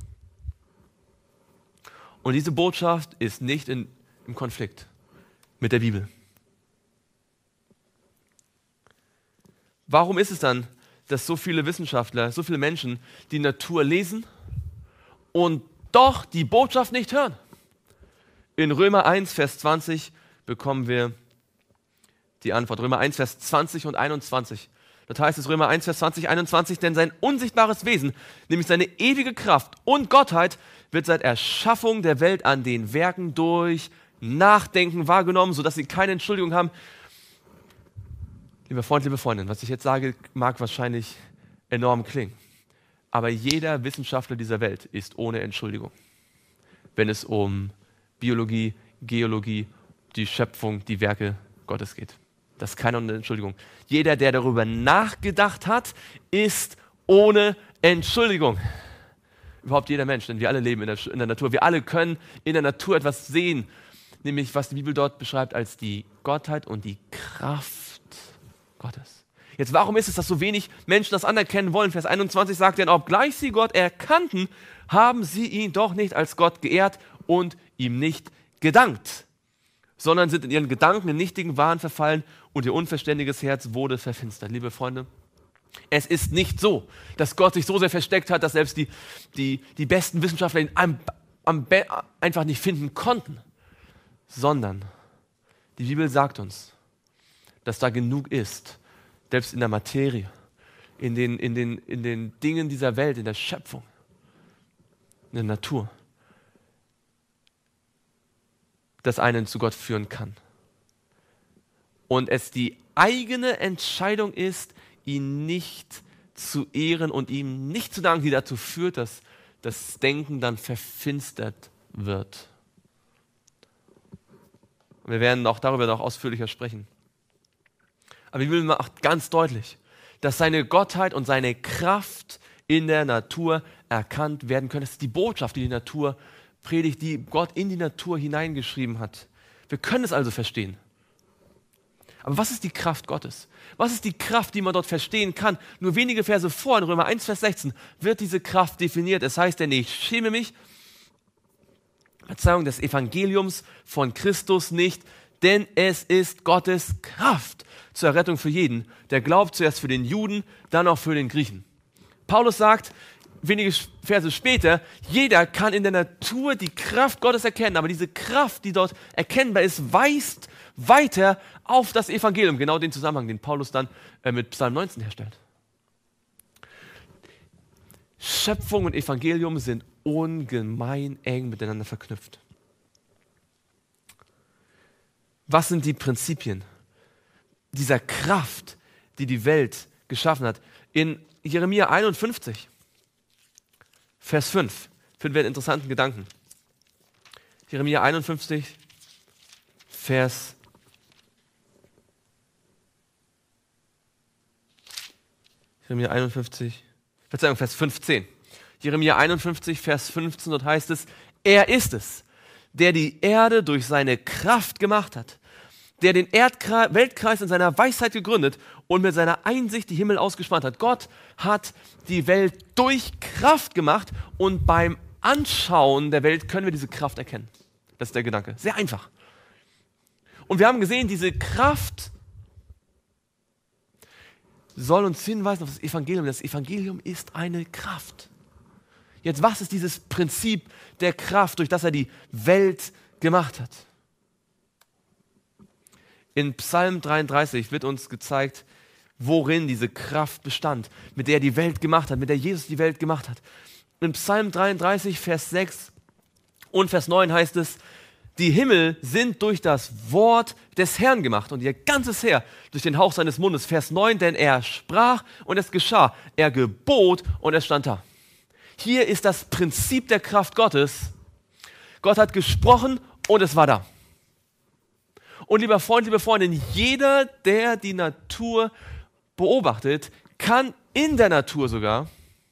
Und diese Botschaft ist nicht in, im Konflikt mit der Bibel. Warum ist es dann, dass so viele Wissenschaftler, so viele Menschen die Natur lesen und doch die Botschaft nicht hören. In Römer eins, Vers zwanzig bekommen wir die Antwort. Römer eins, Vers zwanzig und einundzwanzig. Das heißt es Römer eins, Vers zwanzig, einundzwanzig, denn sein unsichtbares Wesen, nämlich seine ewige Kraft und Gottheit, wird seit Erschaffung der Welt an den Werken durch Nachdenken wahrgenommen, sodass sie keine Entschuldigung haben. Lieber Freund, liebe Freundin, was ich jetzt sage, mag wahrscheinlich enorm klingen. Aber jeder Wissenschaftler dieser Welt ist ohne Entschuldigung, wenn es um Biologie, Geologie, die Schöpfung, die Werke Gottes geht. Das ist keine Entschuldigung. Jeder, der darüber nachgedacht hat, ist ohne Entschuldigung. Überhaupt jeder Mensch, denn wir alle leben in der, in der Natur. Wir alle können in der Natur etwas sehen, nämlich was die Bibel dort beschreibt als die Gottheit und die Kraft Gottes. Jetzt, warum ist es, dass so wenig Menschen das anerkennen wollen? Vers einundzwanzig sagt, denn obgleich sie Gott erkannten, haben sie ihn doch nicht als Gott geehrt und ihm nicht gedankt, sondern sind in ihren Gedanken in nichtigen Wahn verfallen und ihr unverständiges Herz wurde verfinstert. Liebe Freunde, es ist nicht so, dass Gott sich so sehr versteckt hat, dass selbst die, die, die besten Wissenschaftler ihn am, am Be- einfach nicht finden konnten, sondern die Bibel sagt uns, dass da genug ist, selbst in der Materie, in den, in den, in den Dingen dieser Welt, in der Schöpfung, in der Natur, das einen zu Gott führen kann. Und es die eigene Entscheidung ist, ihn nicht zu ehren und ihm nicht zu danken, die dazu führt, dass das Denken dann verfinstert wird. Und wir werden auch darüber noch ausführlicher sprechen. Aber die Bibel macht ganz deutlich, dass seine Gottheit und seine Kraft in der Natur erkannt werden können. Das ist die Botschaft, die die Natur predigt, die Gott in die Natur hineingeschrieben hat. Wir können es also verstehen. Aber was ist die Kraft Gottes? Was ist die Kraft, die man dort verstehen kann? Nur wenige Verse vor, in Römer eins, Vers sechzehn, wird diese Kraft definiert. Es heißt denn, ich schäme mich, Verzeihung, des Evangeliums von Christus nicht, denn es ist Gottes Kraft zur Errettung für jeden, der glaubt, zuerst für den Juden, dann auch für den Griechen. Paulus sagt, wenige Verse später, jeder kann in der Natur die Kraft Gottes erkennen, aber diese Kraft, die dort erkennbar ist, weist weiter auf das Evangelium, genau den Zusammenhang, den Paulus dann äh, mit Psalm neunzehn herstellt. Schöpfung und Evangelium sind ungemein eng miteinander verknüpft. Was sind die Prinzipien dieser Kraft, die die Welt geschaffen hat? In Jeremia einundfünfzig, Vers fünf, finden wir einen interessanten Gedanken. Jeremia einundfünfzig, Vers Jeremia einundfünfzig, Verzeihung, Vers fünfzehn. Jeremia einundfünfzig, Vers fünfzehn, dort heißt es, er ist es, der die Erde durch seine Kraft gemacht hat, der den Erdkreis, Weltkreis in seiner Weisheit gegründet und mit seiner Einsicht die Himmel ausgespannt hat. Gott hat die Welt durch Kraft gemacht und beim Anschauen der Welt können wir diese Kraft erkennen. Das ist der Gedanke. Sehr einfach. Und wir haben gesehen, diese Kraft soll uns hinweisen auf das Evangelium. Das Evangelium ist eine Kraft. Jetzt, was ist dieses Prinzip der Kraft, durch das er die Welt gemacht hat? In Psalm dreiunddreißig wird uns gezeigt, worin diese Kraft bestand, mit der er die Welt gemacht hat, mit der Jesus die Welt gemacht hat. In Psalm dreiunddreißig, Vers sechs und Vers neun heißt es, die Himmel sind durch das Wort des Herrn gemacht und ihr ganzes Heer durch den Hauch seines Mundes. Vers neun, denn er sprach und es geschah, er gebot und es stand da. Hier ist das Prinzip der Kraft Gottes. Gott hat gesprochen und es war da. Und lieber Freund, liebe Freundin, jeder, der die Natur beobachtet, kann in der Natur sogar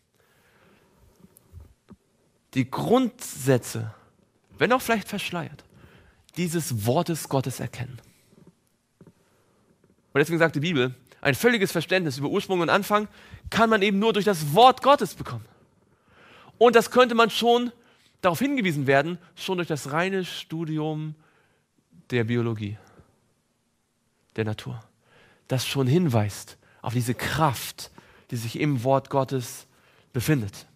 die Grundsätze, wenn auch vielleicht verschleiert, dieses Wortes Gottes erkennen. Und deswegen sagt die Bibel, ein völliges Verständnis über Ursprung und Anfang kann man eben nur durch das Wort Gottes bekommen. Und das könnte man schon, darauf hingewiesen werden, schon durch das reine Studium der Biologie, der Natur, das schon hinweist auf diese Kraft die sich im Wort Gottes befindet.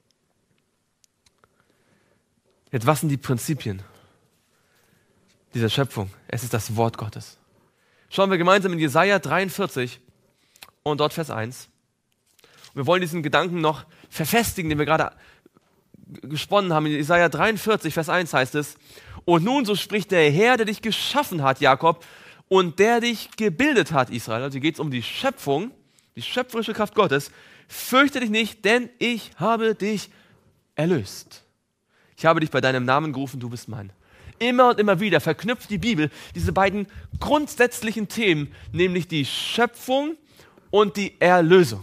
Jetzt, was sind die Prinzipien dieser Schöpfung? Es ist das Wort Gottes. Schauen wir gemeinsam in Jesaja dreiundvierzig und dort Vers eins. Wir wollen diesen Gedanken noch verfestigen, den wir gerade gesponnen haben. In Jesaja dreiundvierzig, Vers eins heißt es: Und nun, so spricht der Herr, der dich geschaffen hat, Jakob, und der dich gebildet hat, Israel. Also hier geht es um die Schöpfung, die schöpferische Kraft Gottes. Fürchte dich nicht, denn ich habe dich erlöst. Ich habe dich bei deinem Namen gerufen, du bist mein. Immer und immer wieder verknüpft die Bibel diese beiden grundsätzlichen Themen, nämlich die Schöpfung und die Erlösung.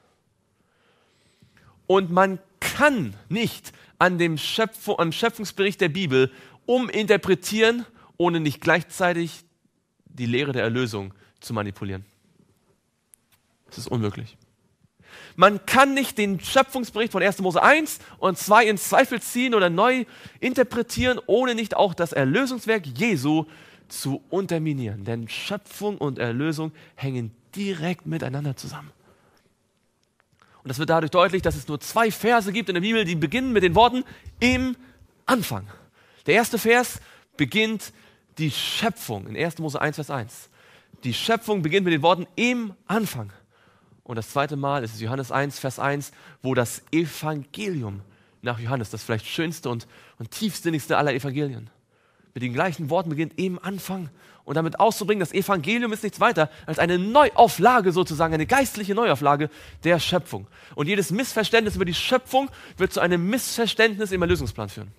Und man kann nicht an dem Schöpfung, am Schöpfungsbericht der Bibel uminterpretieren, ohne nicht gleichzeitig die Lehre der Erlösung zu manipulieren. Das ist unmöglich. Man kann nicht den Schöpfungsbericht von erster Mose eins und zwei in Zweifel ziehen oder neu interpretieren, ohne nicht auch das Erlösungswerk Jesu zu unterminieren. Denn Schöpfung und Erlösung hängen direkt miteinander zusammen. Und das wird dadurch deutlich, dass es nur zwei Verse gibt in der Bibel, die beginnen mit den Worten im Anfang. Der erste Vers beginnt die Schöpfung in erster Mose eins, Vers eins. Die Schöpfung beginnt mit den Worten im Anfang. Und das zweite Mal ist es Johannes eins, Vers eins, wo das Evangelium nach Johannes, das vielleicht schönste und, und tiefsinnigste aller Evangelien, mit den gleichen Worten beginnt im Anfang. Und damit auszubringen, das Evangelium ist nichts weiter als eine Neuauflage sozusagen, eine geistliche Neuauflage der Schöpfung. Und jedes Missverständnis über die Schöpfung wird zu einem Missverständnis im Erlösungsplan führen.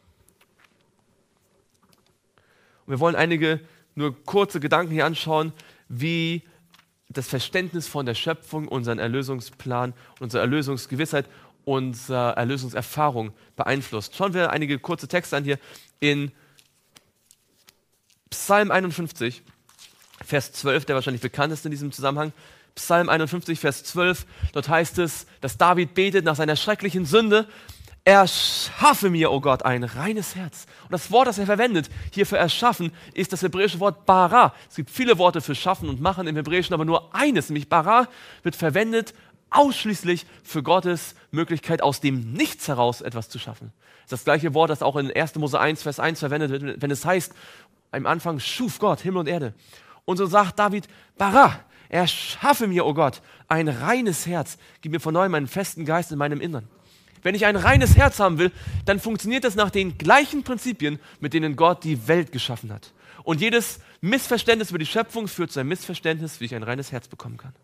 Und wir wollen einige nur kurze Gedanken hier anschauen, wie das Verständnis von der Schöpfung unseren Erlösungsplan, unsere Erlösungsgewissheit, unsere Erlösungserfahrung beeinflusst. Schauen wir einige kurze Texte an hier in Psalm einundfünfzig, Vers zwölf, der wahrscheinlich bekannteste in diesem Zusammenhang. Psalm einundfünfzig, Vers zwölf, dort heißt es, dass David betet nach seiner schrecklichen Sünde: Erschaffe mir, o Gott, ein reines Herz. Und das Wort, das er verwendet hier für erschaffen, ist das hebräische Wort bara. Es gibt viele Worte für schaffen und machen im Hebräischen, aber nur eines, nämlich bara, wird verwendet ausschließlich für Gottes Möglichkeit, aus dem Nichts heraus etwas zu schaffen. Das ist das gleiche Wort, das auch in erster Mose eins, Vers eins verwendet wird, wenn es heißt, am Anfang schuf Gott Himmel und Erde. Und so sagt David, bara, erschaffe mir, o Gott, ein reines Herz. Gib mir von neuem einen festen Geist in meinem Innern. Wenn ich ein reines Herz haben will, dann funktioniert das nach den gleichen Prinzipien, mit denen Gott die Welt geschaffen hat. Und jedes Missverständnis über die Schöpfung führt zu einem Missverständnis, wie ich ein reines Herz bekommen kann.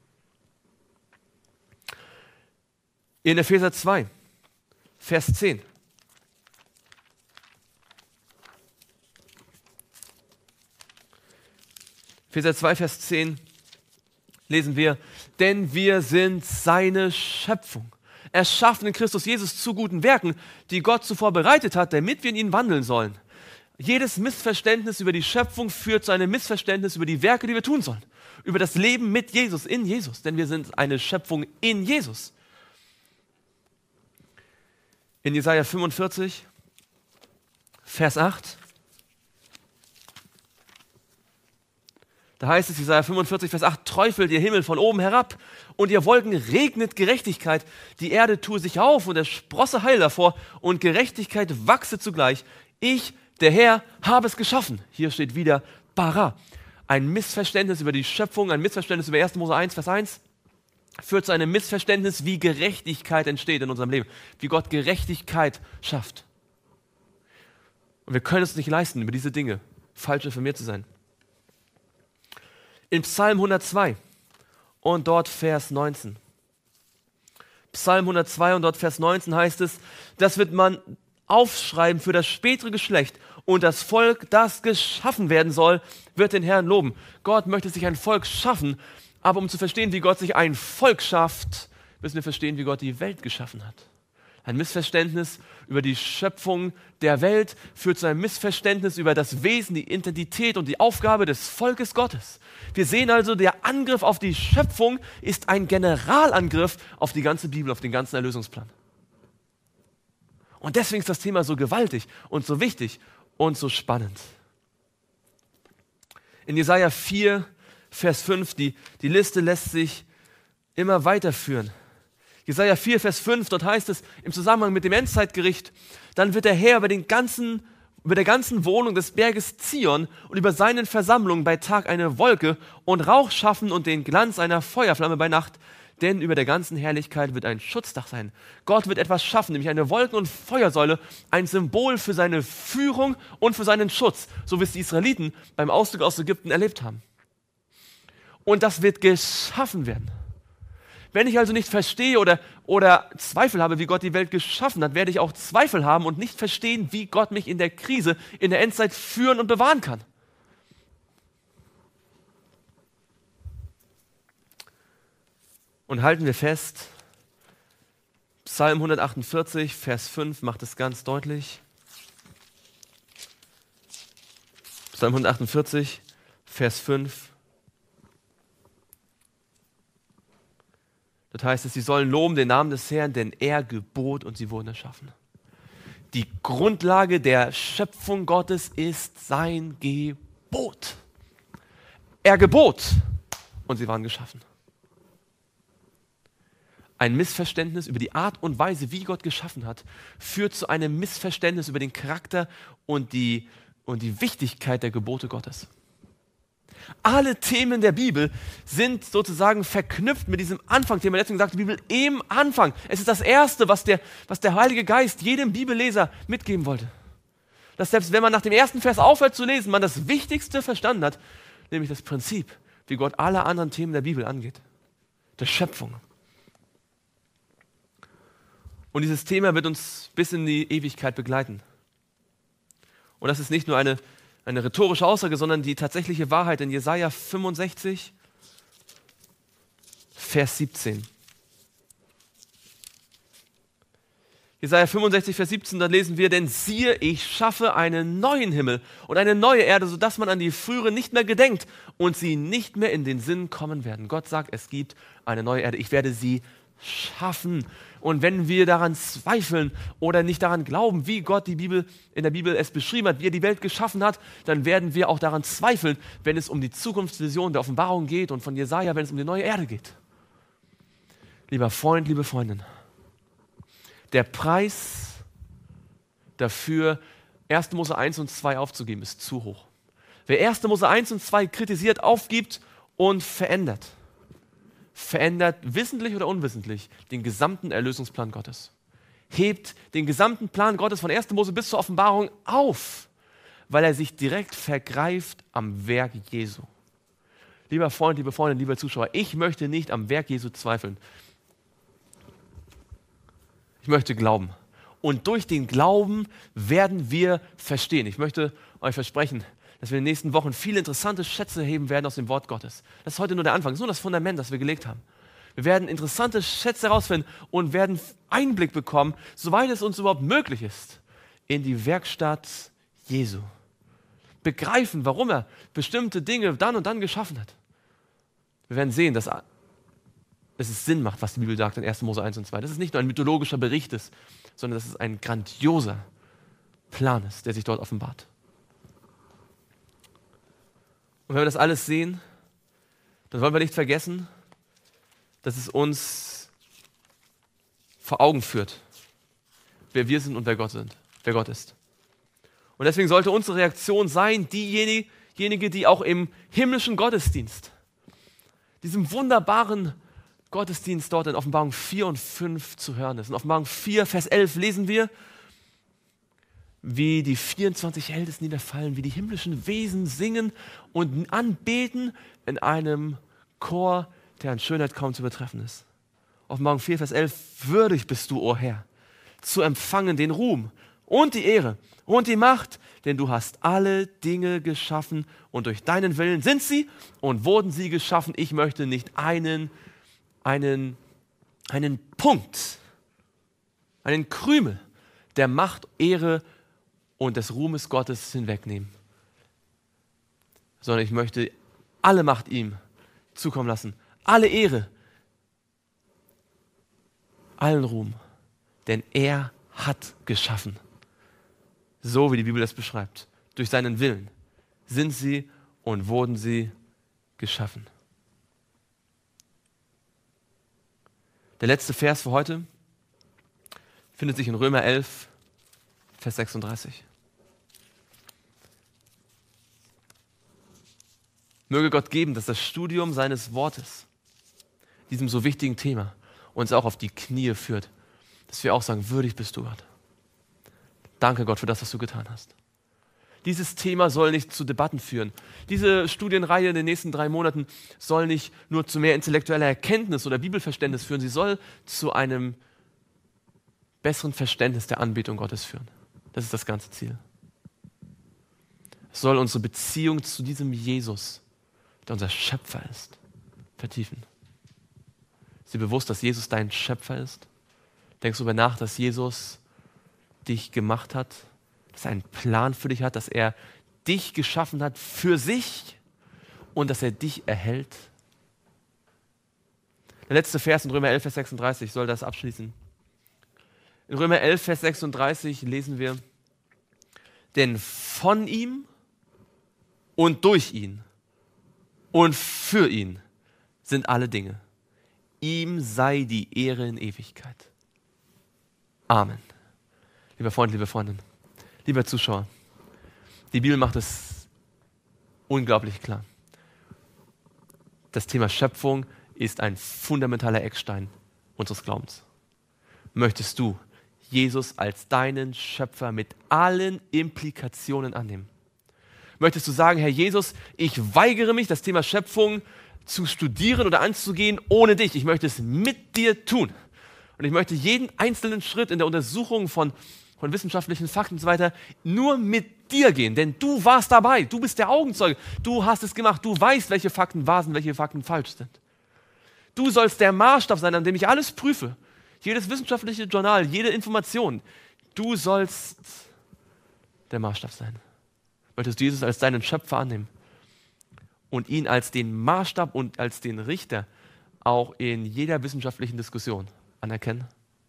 In Epheser zwei, Vers zehn. Epheser zwei, Vers zehn lesen wir: Denn wir sind seine Schöpfung, erschaffen in Christus Jesus zu guten Werken, die Gott zuvor bereitet hat, damit wir in ihnen wandeln sollen. Jedes Missverständnis über die Schöpfung führt zu einem Missverständnis über die Werke, die wir tun sollen. Über das Leben mit Jesus, in Jesus. Denn wir sind eine Schöpfung in Jesus. In Jesaja fünfundvierzig, Vers acht. Da heißt es, Jesaja fünfundvierzig, Vers acht, träufelt ihr Himmel von oben herab und ihr Wolken regnet Gerechtigkeit. Die Erde tue sich auf und er sprosse Heil davor und Gerechtigkeit wachse zugleich. Ich, der Herr, habe es geschaffen. Hier steht wieder bara. Ein Missverständnis über die Schöpfung, ein Missverständnis über erster Mose eins, Vers eins, führt zu einem Missverständnis, wie Gerechtigkeit entsteht in unserem Leben, wie Gott Gerechtigkeit schafft. Und wir können es nicht leisten, über diese Dinge falsch informiert zu sein. In Psalm hundertzwei und dort Vers neunzehn. Psalm hundertzwei und dort Vers neunzehn heißt es, das wird man aufschreiben für das spätere Geschlecht und das Volk, das geschaffen werden soll, wird den Herrn loben. Gott möchte sich ein Volk schaffen, aber um zu verstehen, wie Gott sich ein Volk schafft, müssen wir verstehen, wie Gott die Welt geschaffen hat. Ein Missverständnis über die Schöpfung der Welt führt zu einem Missverständnis über das Wesen, die Identität und die Aufgabe des Volkes Gottes. Wir sehen also, der Angriff auf die Schöpfung ist ein Generalangriff auf die ganze Bibel, auf den ganzen Erlösungsplan. Und deswegen ist das Thema so gewaltig und so wichtig und so spannend. In Jesaja vier, Vers fünf, die, die Liste lässt sich immer weiterführen. Jesaja vier, Vers fünf, dort heißt es im Zusammenhang mit dem Endzeitgericht, dann wird der Herr über, den ganzen, über der ganzen Wohnung des Berges Zion und über seinen Versammlungen bei Tag eine Wolke und Rauch schaffen und den Glanz einer Feuerflamme bei Nacht, denn über der ganzen Herrlichkeit wird ein Schutzdach sein. Gott wird etwas schaffen, nämlich eine Wolken- und Feuersäule, ein Symbol für seine Führung und für seinen Schutz, so wie es die Israeliten beim Auszug aus Ägypten erlebt haben. Und das wird geschaffen werden. Wenn ich also nicht verstehe oder, oder Zweifel habe, wie Gott die Welt geschaffen hat, werde ich auch Zweifel haben und nicht verstehen, wie Gott mich in der Krise, in der Endzeit führen und bewahren kann. Und halten wir fest, Psalm hundertachtundvierzig, Vers fünf macht es ganz deutlich. Psalm hundertachtundvierzig, Vers fünf. Das heißt es, sie sollen loben den Namen des Herrn, denn er gebot und sie wurden erschaffen. Die Grundlage der Schöpfung Gottes ist sein Gebot. Er gebot und sie waren geschaffen. Ein Missverständnis über die Art und Weise, wie Gott geschaffen hat, führt zu einem Missverständnis über den Charakter und die, und die Wichtigkeit der Gebote Gottes. Alle Themen der Bibel sind sozusagen verknüpft mit diesem Anfangsthema. Deswegen sagt die Bibel im Anfang. Es ist das Erste, was der, was der Heilige Geist jedem Bibelleser mitgeben wollte. Dass selbst wenn man nach dem ersten Vers aufhört zu lesen, man das Wichtigste verstanden hat, nämlich das Prinzip, wie Gott alle anderen Themen der Bibel angeht. Der Schöpfung. Und dieses Thema wird uns bis in die Ewigkeit begleiten. Und das ist nicht nur eine Eine rhetorische Aussage, sondern die tatsächliche Wahrheit in Jesaja fünfundsechzig, Vers siebzehn. Jesaja fünfundsechzig, Vers siebzehn, da lesen wir, denn siehe, ich schaffe einen neuen Himmel und eine neue Erde, sodass man an die frühere nicht mehr gedenkt und sie nicht mehr in den Sinn kommen werden. Gott sagt, es gibt eine neue Erde. Ich werde sie schaffen. Und wenn wir daran zweifeln oder nicht daran glauben, wie Gott die Bibel in der Bibel es beschrieben hat, wie er die Welt geschaffen hat, dann werden wir auch daran zweifeln, wenn es um die Zukunftsvision der Offenbarung geht und von Jesaja, wenn es um die neue Erde geht. Lieber Freund, liebe Freundin, der Preis dafür, erste Mose eins und zwei aufzugeben, ist zu hoch. Wer erste Mose eins und zwei kritisiert, aufgibt und verändert, verändert wissentlich oder unwissentlich den gesamten Erlösungsplan Gottes. Hebt den gesamten Plan Gottes von erste Mose bis zur Offenbarung auf, weil er sich direkt vergreift am Werk Jesu. Lieber Freund, liebe Freundin, lieber Zuschauer, ich möchte nicht am Werk Jesu zweifeln. Ich möchte glauben. Und durch den Glauben werden wir verstehen. Ich möchte euch versprechen, dass wir in den nächsten Wochen viele interessante Schätze heben werden aus dem Wort Gottes. Das ist heute nur der Anfang, das ist nur das Fundament, das wir gelegt haben. Wir werden interessante Schätze herausfinden und werden Einblick bekommen, soweit es uns überhaupt möglich ist, in die Werkstatt Jesu. Begreifen, warum er bestimmte Dinge dann und dann geschaffen hat. Wir werden sehen, dass es Sinn macht, was die Bibel sagt in erste Mose eins und zwei. Dass es nicht nur ein mythologischer Bericht ist, sondern dass es ein grandioser Plan ist, der sich dort offenbart. Und wenn wir das alles sehen, dann wollen wir nicht vergessen, dass es uns vor Augen führt, wer wir sind und wer Gott sind, wer Gott ist. Und deswegen sollte unsere Reaktion sein, diejenige, die auch im himmlischen Gottesdienst, diesem wunderbaren Gottesdienst dort in Offenbarung vier und fünf zu hören ist. In Offenbarung vier, Vers elf lesen wir, wie die vierundzwanzig Ältesten niederfallen, wie die himmlischen Wesen singen und anbeten in einem Chor, der an Schönheit kaum zu übertreffen ist. Offenbarung vier, Vers elf, würdig bist du, o Herr, zu empfangen den Ruhm und die Ehre und die Macht, denn du hast alle Dinge geschaffen und durch deinen Willen sind sie und wurden sie geschaffen. Ich möchte nicht einen, einen, einen Punkt, einen Krümel der Macht, Ehre und des Ruhmes Gottes hinwegnehmen, sondern ich möchte alle Macht ihm zukommen lassen, alle Ehre, allen Ruhm, denn er hat geschaffen, so wie die Bibel das beschreibt. Durch seinen Willen sind sie und wurden sie geschaffen. Der letzte Vers für heute findet sich in Römer elf, Vers sechsunddreißig. Möge Gott geben, dass das Studium seines Wortes, diesem so wichtigen Thema, uns auch auf die Knie führt, dass wir auch sagen, würdig bist du, Gott. Danke, Gott, für das, was du getan hast. Dieses Thema soll nicht zu Debatten führen. Diese Studienreihe in den nächsten drei Monaten soll nicht nur zu mehr intellektueller Erkenntnis oder Bibelverständnis führen, sie soll zu einem besseren Verständnis der Anbetung Gottes führen. Das ist das ganze Ziel. Es soll unsere Beziehung zu diesem Jesus, der unser Schöpfer ist, vertiefen. Ist dir bewusst, dass Jesus dein Schöpfer ist? Denkst du darüber nach, dass Jesus dich gemacht hat, dass er einen Plan für dich hat, dass er dich geschaffen hat für sich und dass er dich erhält? Der letzte Vers in Römer elf, Vers sechsunddreißig soll das abschließen. In Römer elf, Vers sechsunddreißig lesen wir, denn von ihm und durch ihn und für ihn sind alle Dinge. Ihm sei die Ehre in Ewigkeit. Amen. Lieber Freund, liebe Freundin, lieber Zuschauer, die Bibel macht es unglaublich klar. Das Thema Schöpfung ist ein fundamentaler Eckstein unseres Glaubens. Möchtest du Jesus als deinen Schöpfer mit allen Implikationen annehmen? Möchtest du sagen, Herr Jesus, ich weigere mich, das Thema Schöpfung zu studieren oder anzugehen ohne dich. Ich möchte es mit dir tun. Und ich möchte jeden einzelnen Schritt in der Untersuchung von, von wissenschaftlichen Fakten und so weiter nur mit dir gehen. Denn du warst dabei, du bist der Augenzeuge, du hast es gemacht, du weißt, welche Fakten wahr sind, welche Fakten falsch sind. Du sollst der Maßstab sein, an dem ich alles prüfe. Jedes wissenschaftliche Journal, jede Information. Du sollst der Maßstab sein. Möchtest du Jesus als deinen Schöpfer annehmen und ihn als den Maßstab und als den Richter auch in jeder wissenschaftlichen Diskussion anerkennen?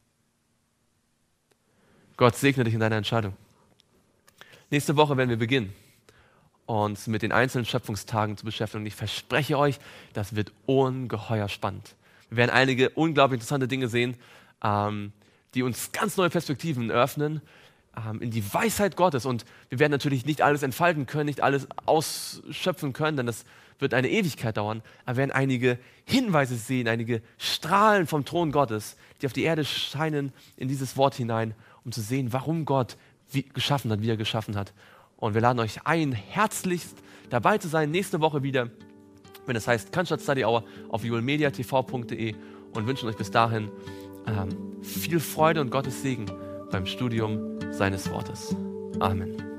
Gott segne dich in deiner Entscheidung. Nächste Woche werden wir beginnen, uns mit den einzelnen Schöpfungstagen zu beschäftigen. Und ich verspreche euch, das wird ungeheuer spannend. Wir werden einige unglaublich interessante Dinge sehen, ähm, die uns ganz neue Perspektiven eröffnen, ähm, in die Weisheit Gottes. Und wir werden natürlich nicht alles entfalten können, nicht alles ausschöpfen können, denn das wird eine Ewigkeit dauern. Aber wir werden einige Hinweise sehen, einige Strahlen vom Thron Gottes, die auf die Erde scheinen, in dieses Wort hinein, um zu sehen, warum Gott wie geschaffen hat, wie er geschaffen hat. Und wir laden euch ein, herzlichst dabei zu sein, nächste Woche wieder, wenn es heißt Cannstatt Study Hour auf joelmedia t v punkt de und wünschen euch bis dahin ähm, viel Freude und Gottes Segen beim Studium seines Wortes. Amen.